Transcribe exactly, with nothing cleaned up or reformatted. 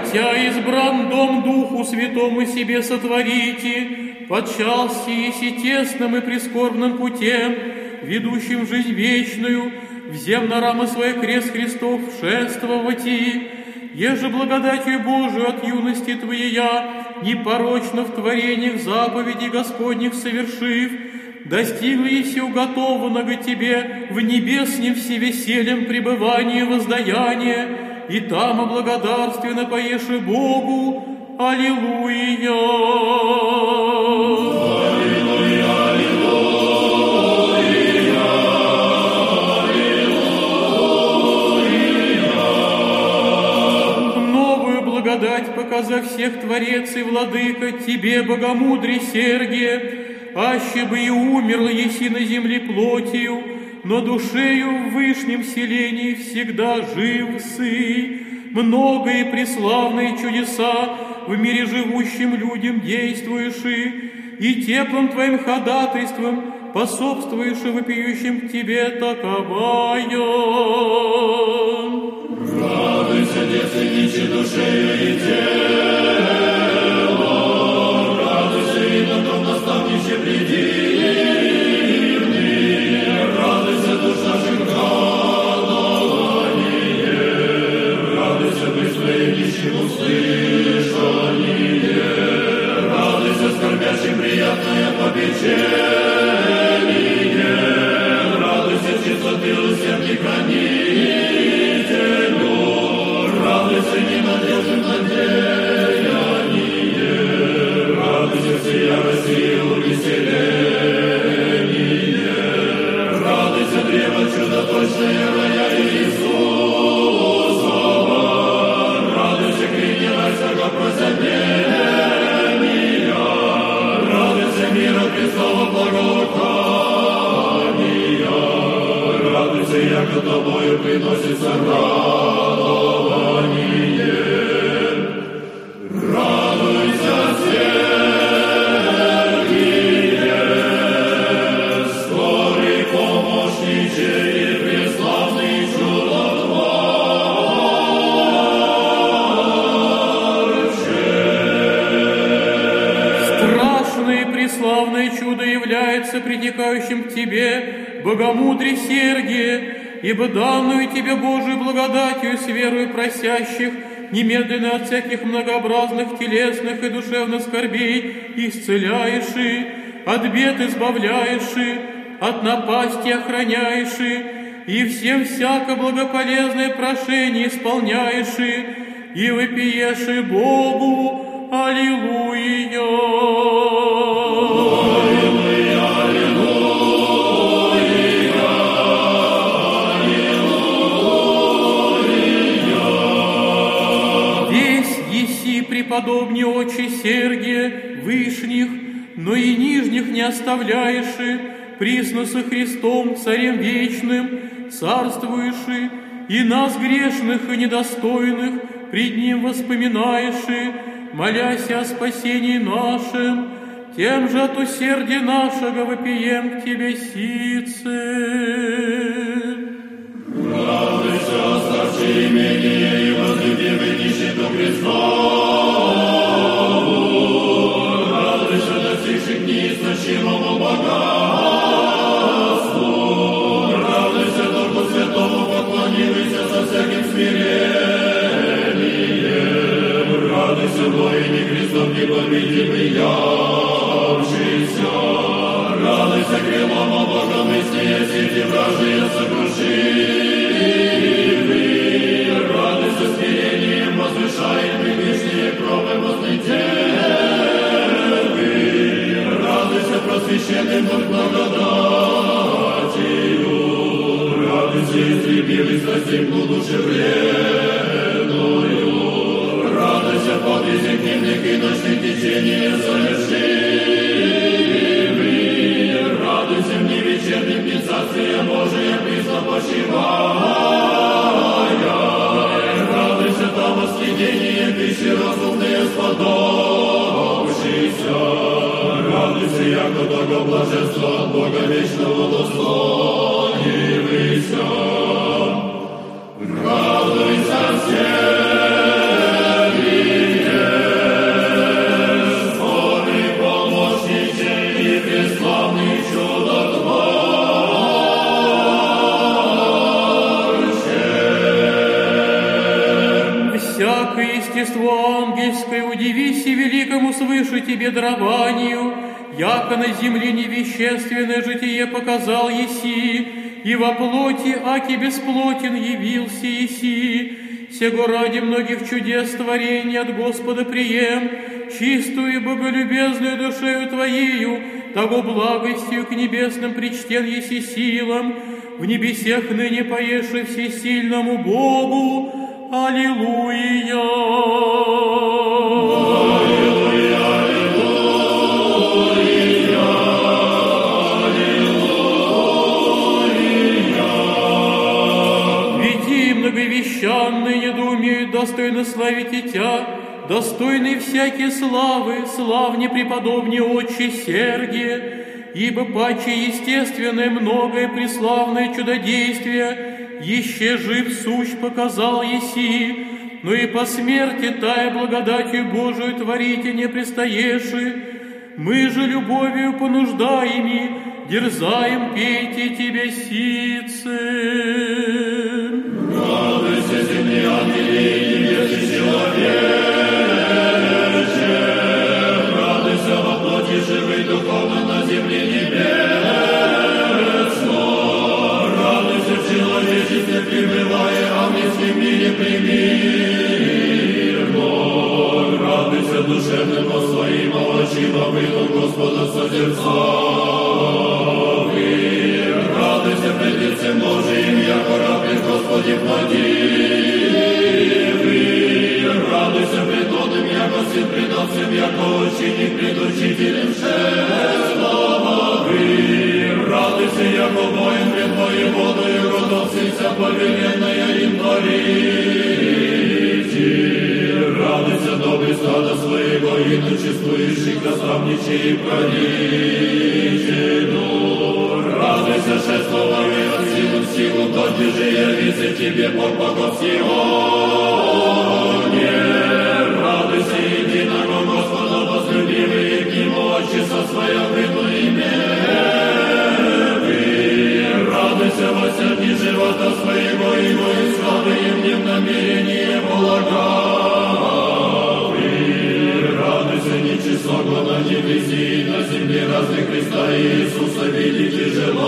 хотя избран дом Духу Святому себе сотворите, подчас сиеси тесным и прискорбным путем, ведущим в жизнь вечную, взем на рамы свои крест Христов шествовати, еже благодатью Божию от юности Твоея, непорочно в творениях заповедей Господних совершив, достигла еси уготованного Тебе в небесном всевеселем пребывании воздаяния, и там облагодарственно поеши Богу. Аллилуйя! Аллилуйя, аллилуйя, аллилуйя. Новую благодать показав всех Творец и Владыка, Тебе, богомудрый Сергия, аще бы и умерла еси на земле плотью, но душею в вышнем селении всегда жив сы. Много и преславные чудеса в мире живущим людям действуешь, и теплым Твоим ходатайством пособствуешь вопиющим к Тебе таковая. Радуйся, девственниче, душею и телом, радуйся, и на том наставнище предивный, радуйся, душ наших радование, радуйся, быть своим нищим услышание, радуйся, скорбящим приятное попечение, радуйся, чистоты усердный хранителю, радуйся, ненадежным надеяние, радуйся, всея Россия увеселение, радуйся, древо чудоточное рая Иисусова, радуйся, кринера всяко прозябения, радуйся, мира Христова благоухания, радуйся, яко тобою приносится радование. Радуйся, Сергие, скорый помощниче и преславный чудотворче. Страшное и преславное чудо является притекающим к Тебе, богомудрый Сергие, ибо данную Тебе Божию благодатью с верою просящих немедленно от всяких многообразных телесных и душевных скорбей исцеляешь, от бед избавляешь, от напасти охраняешь, и всем всяко благополезное прошение исполняешь, и вопиешь Богу. Аллилуйя! Аллилуйя, аллилуйя, аллилуйя. Весь еси преподобный отче Сергия вышних, но и нижних не оставляешь, присно со Христом, Царем вечным, царствуешь, и нас, грешных и недостойных, пред Ним воспоминаешь, молясь о спасении нашем, тем же от усердия нашего вопием к Тебе сице. Радуйся, оставший имение и возлюбивый нищету Христову, радуйся, достигших неистощимому богатству, радуйся, Духу Святому поклонивайся со всяким смирением, радуйся, воине Христом непобедимый явшийся, радуйся, крилом облагомыслия сети вражие сокрушимый, радуйся, смирением возвышаемый вышние кровы возлетевый, радуйся, просвященным Дух благодатью, радуйся, истребивый страстей удушевленную, радуйся, подвизи дневных и ночных течений совершимый, радуйся, в дни вечернем дни Царствия Божия присно почивая, радуйся, там воскресение пищи разумные сподобившийся, радуйся, яко того блаженства от Бога вечного достоивайся. Радуйся, Сергий, всякое естество ангельское, удивись и великому свыше тебе дарованию, яко на земле невещественное житие показал еси, и во плоти, аки бесплотен, явился еси. Сего ради многих чудес творения от Господа прием, чистую и боголюбезную душею Твоею, того благостью к небесным причтен еси силам, в небесех ныне поеше всесильному Богу. Аллилуйя! Аллилуйя, аллилуйя. Веди многовещанные недоумеют достойно славить и Тя, достойный всякие славы, славне преподобне Отче Сергия, ибо паче естественное многое преславное чудодействие еще жив сущ показал еси, но и по смерти тая благодатью Божию творите не предстоеши. Мы же любовью понуждаеми, дерзаем, пейте тебе сице. Радуйся, земли, ангели, и небесный человече, радуйся во плоти живый духовно на земле небесно. Радуйся в человечестве, пребывая, а в низком мире примирно. Радуйся душевным во своим овощим обыдом Господа созерцави. Радуйся пред лицем Божиим, яко раб пред Господи владимый. Радуйся пред Отцем, яко сын пред Отцем, яко ученик пред учителем славы. Радуйся, яко воин пред воеводою, родом сыся повеленная им творите. Радуйся, добрый стада своего, и ночествующих наставничей и правителю. Радуйся, шествовавший от силы в силу, тотчас же явится тебе Бог Богов Сионе. Радуйся, единого Господа, возлюбивый, и к Нему Отче со своим видом имеви. Радуйся во сердце живота своего, Его и славы, и в нем намерение благовы. Радуйся, нечистогло на небеси, на земле разных Христа Иисуса, видите, желая